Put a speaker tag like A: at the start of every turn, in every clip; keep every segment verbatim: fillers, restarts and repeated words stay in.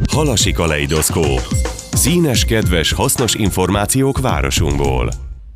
A: Halasi kaleidoszkóp. Színes, kedves, hasznos információk városunkból.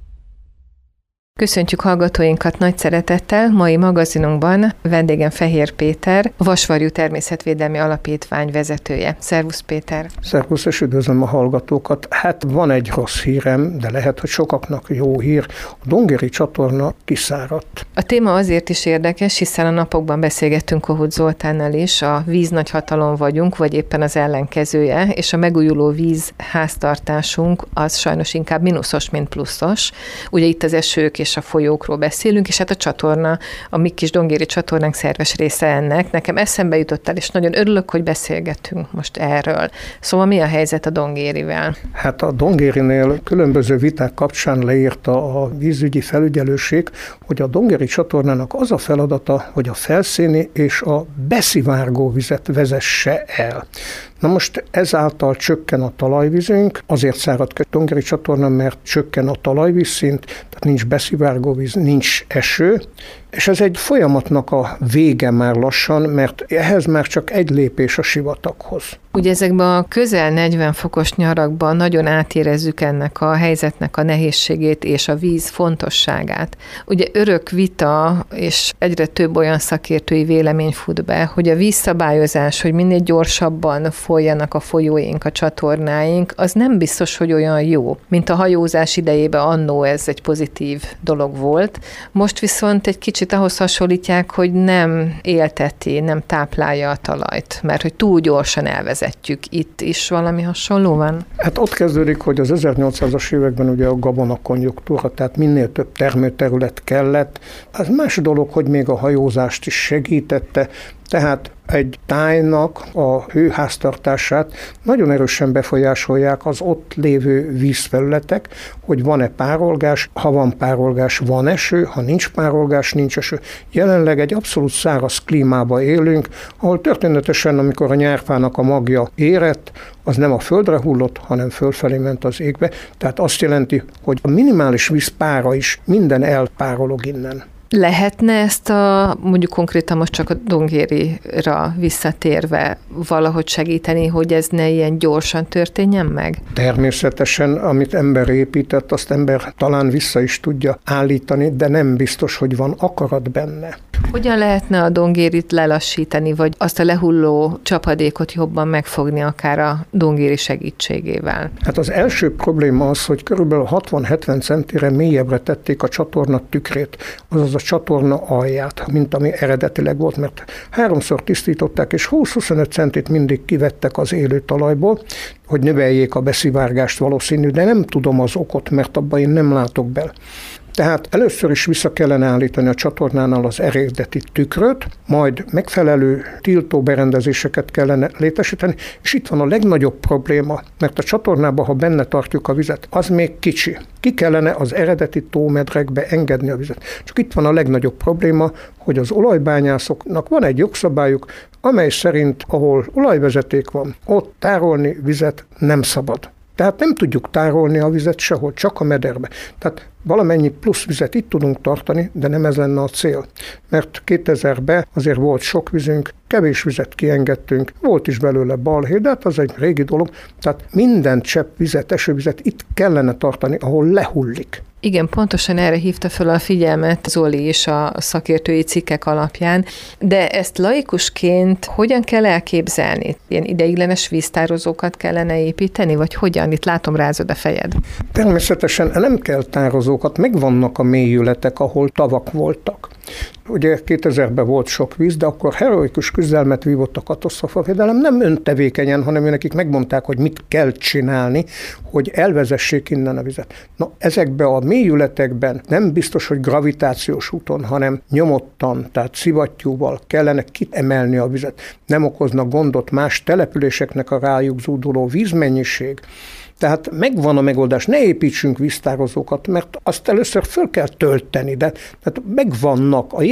B: Köszöntjük hallgatóinkat nagy szeretettel. Mai magazinunkban vendégem Fehér Péter, a Vasvarjú Természetvédelmi Alapítvány vezetője. Szervusz Péter!
C: Szervusz, és üdvözlöm a hallgatókat. Hát van egy rossz hírem, de lehet, hogy sokaknak jó hír. A Dongéri csatorna kiszáradt.
B: A téma azért is érdekes, hiszen a napokban beszélgettünk Kohut Zoltánnal is, a víz nagyhatalom vagyunk, vagy éppen az ellenkezője, és a megújuló víz háztartásunk az sajnos inkább mínuszos, mint pluszos. Ugye itt az esők és a folyókról beszélünk, és hát a csatorna, a mi kis dongéri csatornánk szerves része ennek. Nekem eszembe jutott el, és nagyon örülök, hogy beszélgetünk most erről. Szóval mi a helyzet a Dongérivel?
C: Hát a Dongérinél különböző viták kapcsán leírta a vízügyi felügyelőség, hogy a Dongéri csatornának az a feladata, hogy a felszíni és a beszivárgó vizet vezesse el. Na most ezáltal csökken a talajvízünk, azért szárad ki a Dongéri csatorna, mert csökken a talajvízszint, tehát nincs beszivárgó víz, nincs eső, és ez egy folyamatnak a vége már lassan, mert ehhez már csak egy lépés a sivataghoz.
B: Ugye ezekben a közel negyven fokos nyarakban nagyon átérezzük ennek a helyzetnek a nehézségét és a víz fontosságát. Ugye örök vita, és egyre több olyan szakértői vélemény fut be, hogy a vízszabályozás, hogy minél gyorsabban folyjanak a folyóink, a csatornáink, az nem biztos, hogy olyan jó, mint a hajózás idejében annó ez egy pozitív dolog volt. Most viszont egy kicsit ahhoz hasonlítják, hogy nem élteti, nem táplálja a talajt, mert hogy túl gyorsan elvezetjük. Itt is valami hasonló van?
C: Hát ott kezdődik, hogy az ezernyolcszázas években ugye a gabonakonjunktúra, tehát minél több termőterület kellett. Az más dolog, hogy még a hajózást is segítette, tehát egy tájnak a hőháztartását nagyon erősen befolyásolják az ott lévő vízfelületek, hogy van-e párolgás, ha van párolgás, van eső, ha nincs párolgás, nincs eső. Jelenleg egy abszolút száraz klímában élünk, ahol történetesen, amikor a nyárfának a magja érett, az nem a földre hullott, hanem fölfelé ment az égbe. Tehát azt jelenti, hogy a minimális vízpára is minden elpárolog innen.
B: Lehetne ezt a, mondjuk konkrétan most csak a Dongérira visszatérve valahogy segíteni, hogy ez ne ilyen gyorsan történjen meg?
C: Természetesen, amit ember épített, azt ember talán vissza is tudja állítani, de nem biztos, hogy van akarat benne.
B: Hogyan lehetne a Dongérit lelassítani, vagy azt a lehulló csapadékot jobban megfogni akár a Dongéri segítségével?
C: Hát az első probléma az, hogy körülbelül hatvan-hetven centire mélyebbre tették a csatorna tükrét, azaz a csatorna alját, mint ami eredetileg volt, mert háromszor tisztították, és húsz-huszonöt centit mindig kivettek az élő talajból, hogy növeljék a beszivárgást valószínű, de nem tudom az okot, mert abban én nem látok bele. Tehát először is vissza kellene állítani a csatornánál az eredeti tükröt, majd megfelelő tiltó berendezéseket kellene létesíteni, és itt van a legnagyobb probléma, mert a csatornában, ha benne tartjuk a vizet, az még kicsi. Ki kellene az eredeti tómedrekbe engedni a vizet. Csak itt van a legnagyobb probléma, hogy az olajbányászoknak van egy jogszabályuk, amely szerint, ahol olajvezeték van, ott tárolni vizet nem szabad. Tehát nem tudjuk tárolni a vizet sehol, csak a mederbe. Tehát valamennyi plusz vizet itt tudunk tartani, de nem ez lenne a cél. Mert kétezerben azért volt sok vízünk, kevés vizet kiengedtünk, volt is belőle balhé, de hát az egy régi dolog. Tehát minden csepp vizet, esővizet itt kellene tartani, ahol lehullik.
B: Igen, pontosan erre hívta fel a figyelmet Zoli is a szakértői cikkek alapján, de ezt laikusként hogyan kell elképzelni? Ilyen ideiglenes víztározókat kellene építeni, vagy hogyan? Itt látom, rázod a fejed.
C: Természetesen nem kell tározókat, megvannak a mélyületek, ahol tavak voltak. Ugye kétezerben volt sok víz, de akkor heroikus küzdelmet vívott a katasztrófavédelem, nem öntevékenyen, hanem nekik megmondták, hogy mit kell csinálni, hogy elvezessék innen a vizet. Na, ezekben a mélyületekben nem biztos, hogy gravitációs úton, hanem nyomottan, tehát szivattyúval kellene kiemelni a vizet. Nem okozna gondot más településeknek a rájuk zúduló vízmennyiség. Tehát megvan a megoldás, ne építsünk víztározókat, mert azt először föl kell tölteni, de tehát megvannak, a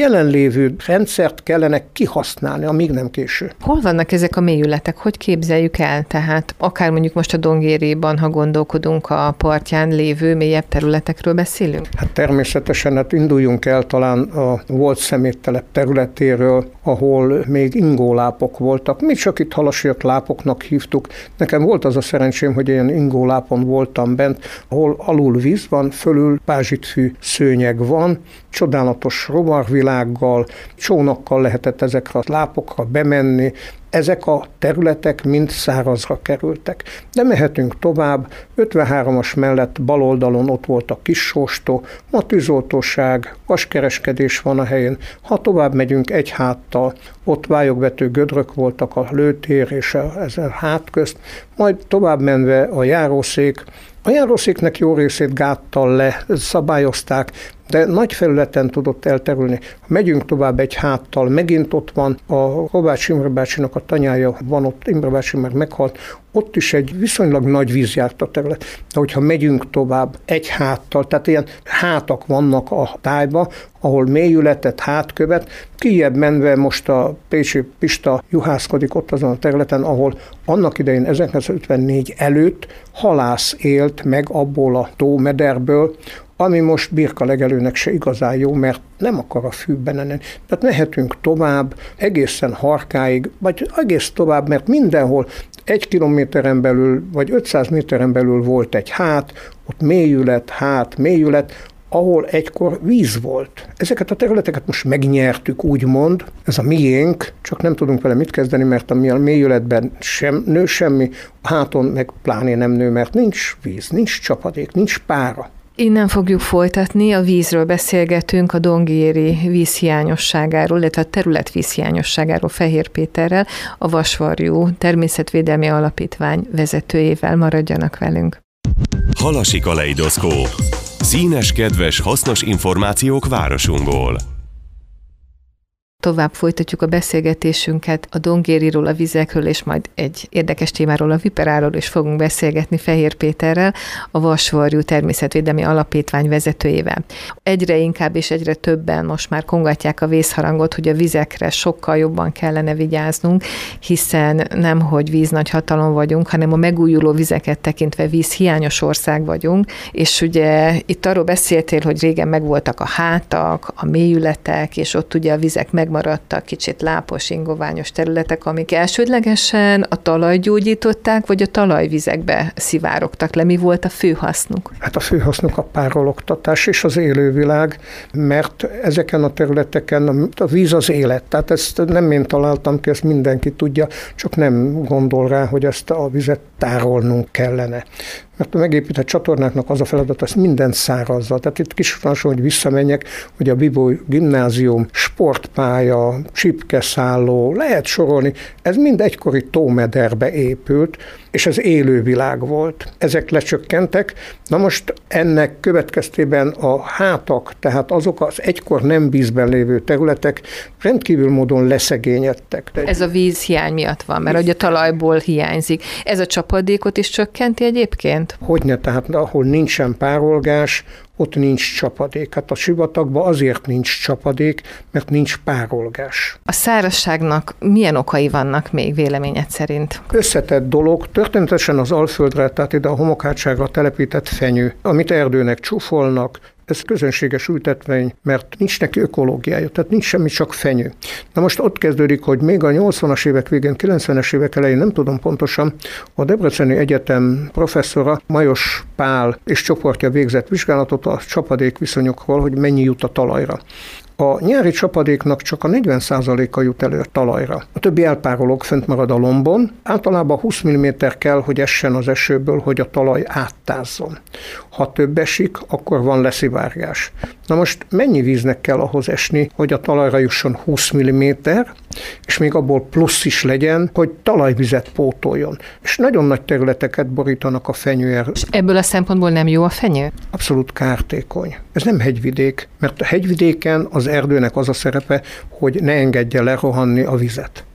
C: jelenlévő rendszert kellene kihasználni, amíg nem késő.
B: Hol vannak ezek a mélyületek? Hogy képzeljük el? Tehát akár mondjuk most a Dongériban, ha gondolkodunk, a partján lévő mélyebb területekről beszélünk?
C: Hát természetesen, hát induljunk el talán a volt szeméttelep területéről, ahol még ingólápok voltak. Mi csak itt halasiak lápoknak hívtuk. Nekem volt az a szerencsém, hogy ilyen ingólápon voltam bent, ahol alul víz van, fölül pázsitfű szőnyeg van, csodálatos rovarvilággal, csónakkal lehetett ezekre a lápokra bemenni. Ezek a területek mind szárazra kerültek. De mehetünk tovább, ötvenhármas mellett bal oldalon ott volt a Kissóstó, ma tűzoltóság, vaskereskedés van a helyén. Ha tovább megyünk egy háttal, ott vályogvető gödrök voltak a lőtér és a, ezen hát közt, majd tovább menve a járószék. A járószéknek jó részét gáttal leszabályozták, de nagy felületen tudott elterülni. Megyünk tovább egy háttal, megint ott van a Kovács Imre bácsinak a tanyája, van ott, Imre bácsi már meghalt, ott is egy viszonylag nagy víz járt a terület. De hogyha megyünk tovább egy háttal, tehát ilyen hátak vannak a tájba, ahol mélyületet, hátkövet, kijebb menve most a Pécsi Pista juhászkodik ott azon a területen, ahol annak idején ezerkilencszázötvennégy előtt halász élt meg abból a tómederből, ami most birkalegelőnek se igazán jó, mert nem akar a fűben lenni. Tehát mehetünk tovább, egészen Harkáig, vagy egész tovább, mert mindenhol egy kilométeren belül, vagy ötszáz méteren belül volt egy hát, ott mélyület, hát, mélyület, ahol egykor víz volt. Ezeket a területeket most megnyertük, úgymond, ez a miénk, csak nem tudunk vele mit kezdeni, mert a mélyületben sem nő semmi, a háton meg pláné nem nő, mert nincs víz, nincs csapadék, nincs pára.
B: Innen fogjuk folytatni, a vízről beszélgetünk, a dongéri vízhiányosságáról, illetve a terület vízhiányosságáról Fehér Péterrel, a Vasvarjú Természetvédelmi Alapítvány vezetőjével. Maradjanak velünk.
A: Halasi kaleidoszkóp. Színes, kedves, hasznos információk városunkból.
B: Tovább folytatjuk a beszélgetésünket a Dongériról, a vizekről, és majd egy érdekes témáról, a viperáról is fogunk beszélgetni Fehér Péterrel, a Vasvarjú Természetvédelmi Alapítvány vezetőjével. Egyre inkább és egyre többen most már kongatják a vészharangot, hogy a vizekre sokkal jobban kellene vigyáznunk, hiszen nem, hogy víznagy hatalom vagyunk, hanem a megújuló vizeket tekintve vízhiányos ország vagyunk, és ugye itt arról beszéltél, hogy régen megvoltak a hátak, a mélyületek, és ott ugye a vizek meg maradtak kicsit lápos, ingoványos területek, amik elsődlegesen a talajt gyógyították, vagy a talajvizekbe szivárogtak le. Mi volt a fő hasznuk?
C: Hát a fő hasznuk a párologtatás és az élővilág, mert ezeken a területeken a víz az élet. Tehát ezt nem én találtam ki, ezt mindenki tudja, csak nem gondol rá, hogy ezt a vizet tárolnunk kellene. Mert a megépített csatornáknak az a feladat, az mindent szárazza. Tehát itt Kisfranson, hogy visszamenjek, hogy a Bibó gimnázium, sportpálya, csipkeszálló, lehet sorolni, ez mind egykori tómederbe épült, és ez élővilág volt. Ezek lecsökkentek. Na most ennek következtében a hátak, tehát azok az egykor nem vízben lévő területek rendkívül módon leszegényedtek.
B: Ez a vízhiány miatt van, mert ugye a talajból hiányzik. Ez a csapadékot is csökkenti egyébként?
C: Hogyne, tehát ahol nincsen párolgás, ott nincs csapadék. Hát a sivatagban azért nincs csapadék, mert nincs párolgás.
B: A szárazságnak milyen okai vannak még véleményed szerint?
C: Összetett dolog, történetesen az Alföldre, tehát ide a homokhátságra telepített fenyő, amit erdőnek csúfolnak, ez közönséges ültetvény, mert nincs neki ökológiája, tehát nincs semmi, csak fenyő. Na most ott kezdődik, hogy még a nyolcvanas évek végén, kilencvenes évek elején, nem tudom pontosan, a Debreceni Egyetem professzora, Majos Pál és csoportja végzett vizsgálatot a csapadékviszonyokról, hogy mennyi jut a talajra. A nyári csapadéknak csak a negyven százaléka jut elő a talajra. A többi elpárolog, fönt marad a lombon. Általában húsz milliméter kell, hogy essen az esőből, hogy a talaj áttázzon. Ha több esik, akkor van leszivárgás. Na most mennyi víznek kell ahhoz esni, hogy a talajra jusson húsz milliméter, és még abból plusz is legyen, hogy talajvizet pótoljon. És nagyon nagy területeket borítanak a fenyőer.
B: És ebből a szempontból nem jó a fenyő?
C: Abszolút kártékony. Ez nem hegyvidék, mert a hegyvidéken az erdőnek az a szerepe, hogy ne engedje lerohanni a vizet.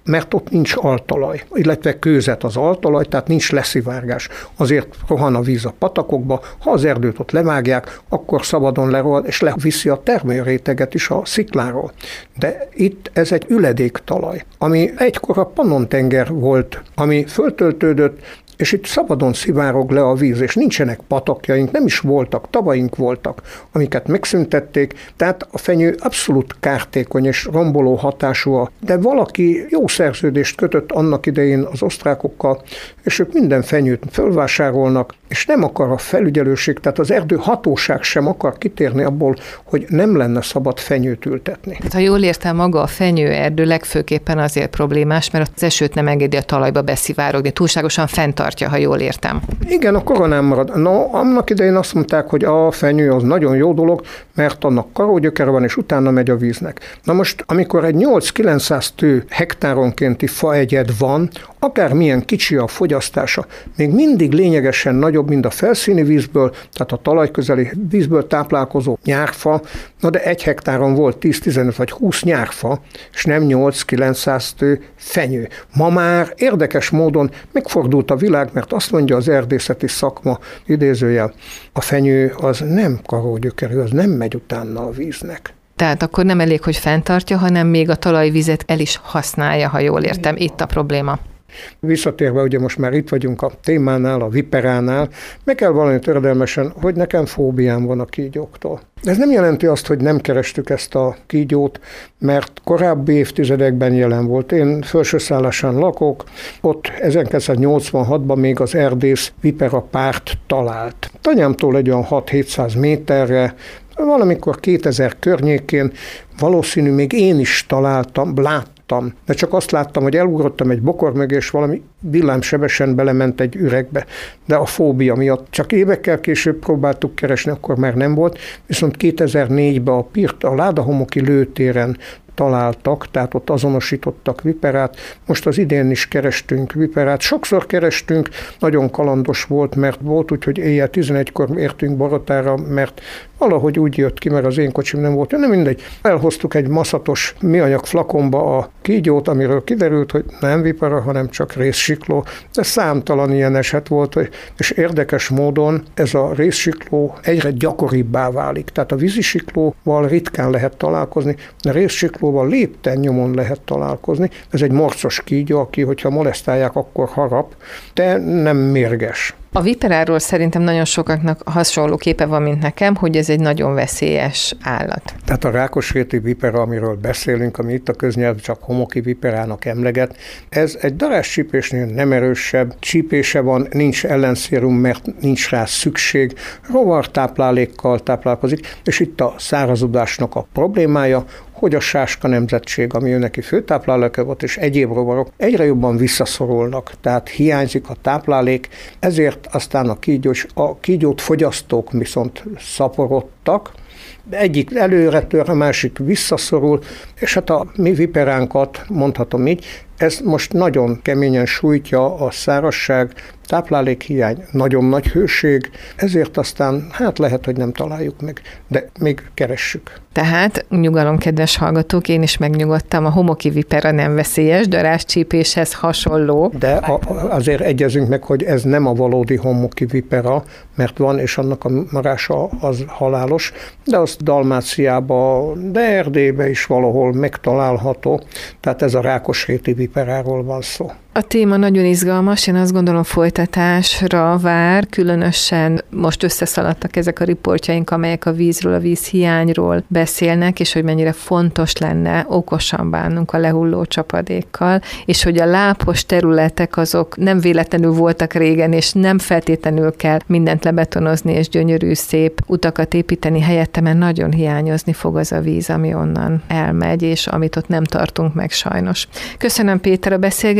C: mert ott nincs altalaj, illetve kőzet az altalaj, tehát nincs leszivárgás. Azért rohan a víz a patakokba, ha az erdőt ott levágják, akkor szabadon lerohad, és leviszi a termőréteget is a szikláról. De itt ez egy üledéktalaj, ami egykor a Pannon-tenger volt, ami föltöltődött, és itt szabadon szivárog le a víz, és nincsenek patakjaink, nem is voltak, tavaink voltak, amiket megszüntették, tehát a fenyő abszolút kártékony és romboló hatású, de valaki jó szerződést kötött annak idején az osztrákokkal, és ők minden fenyőt fölvásárolnak, és nem akar a felügyelőség, tehát az erdő hatóság sem akar kitérni abból, hogy nem lenne szabad fenyőt ültetni.
B: Hát, ha jól értem, maga a fenyőerdő legfőképpen azért problémás, mert az esőt nem engedi a talajba beszivárogni, túlságosan fenntartja, ha jól értem.
C: Igen, a koronán marad. No, annak idején azt mondták, hogy a fenyő az nagyon jó dolog, mert annak karógyökere van, és utána megy a víznek. Na most, amikor egy nyolc-kilencszáz tő hektáronkénti faegyed van, akármilyen kicsi a fogyasztása, még mindig lényegesen nagyobb, mint a felszíni vízből, tehát a talajközeli vízből táplálkozó nyárfa, na de egy hektáron volt tíz-tizenöt vagy húsz nyárfa, és nem nyolc-kilencszáz tő fenyő. Ma már érdekes módon megfordult a világ, mert azt mondja az erdészeti szakma, idézőjel, a fenyő az nem karógyökerű, az nem megy utána a víznek.
B: Tehát akkor nem elég, hogy fenntartja, hanem még a talajvizet el is használja, ha jól értem. Itt a probléma.
C: Visszatérve, ugye most már itt vagyunk a témánál, a viperánál, meg kell valami töredelmesen, hogy nekem fóbiám van a kígyóktól. Ez nem jelenti azt, hogy nem kerestük ezt a kígyót, mert korábbi évtizedekben jelen volt. Én felsőszálláson lakok, ott ezerkilencszáznyolcvanhatban még az erdész vipera párt talált. Tanyámtól egy olyan hat-hétszáz méterre, valamikor kétezer környékén valószínű még én is találtam, láttam, de csak azt láttam, hogy elugrottam egy bokor mögé, és valami villámsebesen belement egy üregbe. De a fóbia miatt csak évekkel később próbáltuk keresni, akkor már nem volt, viszont kétezer-négyben a Pirt, a Ládahomoki lőtéren találtak, tehát ott azonosítottak viperát. Most az idén is kerestünk viperát. Sokszor kerestünk, nagyon kalandos volt, mert volt úgy, hogy éjjel tizenegykor értünk Baratára, mert valahogy úgy jött ki, mert az én kocsim nem volt. Nem mindegy. Elhoztuk egy maszatos műanyag flakonba a kígyót, amiről kiderült, hogy nem vipera, hanem csak rézsikló. De számtalan ilyen eset volt, és érdekes módon ez a rézsikló egyre gyakoribbá válik. Tehát a vízisiklóval ritkán lehet találkozni, de rézsiklóval lépten nyomon lehet találkozni. Ez egy morcos kígyó, aki, hogyha molesztálják, akkor harap, de nem mérges.
B: A viperáról szerintem nagyon sokaknak hasonló képe van, mint nekem, hogy ez egy nagyon veszélyes állat.
C: Tehát a rákosréti vipera, amiről beszélünk, ami itt a köznyelv csak homoki viperának emleget, ez egy darázscsípésnél nem erősebb, csípése van, nincs ellenszérum, mert nincs rá szükség, rovartáplálékkal táplálkozik, és itt a szárazodásnak a problémája, hogy a sáska nemzetség, ami ő neki főtápláléka volt, és egyéb rovarok egyre jobban visszaszorulnak, tehát hiányzik a táplálék, ezért aztán a kígyós, a kígyót fogyasztók viszont szaporodtak, egyik előre tör, a másik visszaszorul, és hát a mi viperánkat, mondhatom így, ez most nagyon keményen sújtja a szárazság, táplálékhiány, nagyon nagy hőség, ezért aztán hát lehet, hogy nem találjuk meg, de még keressük.
B: Tehát, nyugalom, kedves hallgatók, én is megnyugodtam, a homoki vipera nem veszélyes, darázscsípéshez hasonló.
C: De a, azért egyezünk meg, hogy ez nem a valódi homoki vipera, mert van, és annak a marása az halálos, de az Dalmáciában, de Erdélyben is valahol megtalálható, tehát ez a rákosréti viperáról van szó.
B: A téma nagyon izgalmas, én azt gondolom folytatásra vár, különösen most összeszaladtak ezek a riportjaink, amelyek a vízről, a vízhiányról beszélnek, és hogy mennyire fontos lenne okosan bánnunk a lehulló csapadékkal, és hogy a lápos területek azok nem véletlenül voltak régen, és nem feltétlenül kell mindent lebetonozni, és gyönyörű, szép utakat építeni helyette, mert nagyon hiányozni fog az a víz, ami onnan elmegy, és amit ott nem tartunk meg sajnos. Köszönöm, Péter, a beszélgetést, és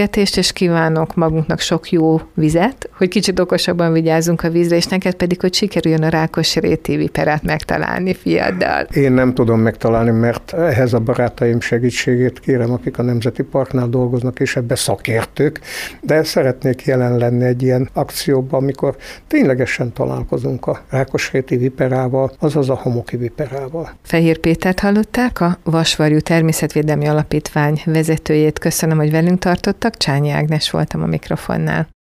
B: és kívánok magunknak sok jó vizet, hogy kicsit okosabban vigyázzunk a vízre, és neked pedig, hogy sikerüljön a rákosréti viperát megtalálni fiaddal.
C: Én nem tudom megtalálni, mert ehhez a barátaim segítségét kérem, akik a Nemzeti Parknál dolgoznak, és ebbe szakértők, de szeretnék jelen lenni egy ilyen akcióban, amikor ténylegesen találkozunk a rákosréti viperával, azaz a homoki viperával.
B: Fehér Pétert hallották, a Vasvarjú Természetvédelmi Alapítvány vezetőjét. Köszönöm, hogy velünk tartottak. Csányi Ágnes voltam a mikrofonnál.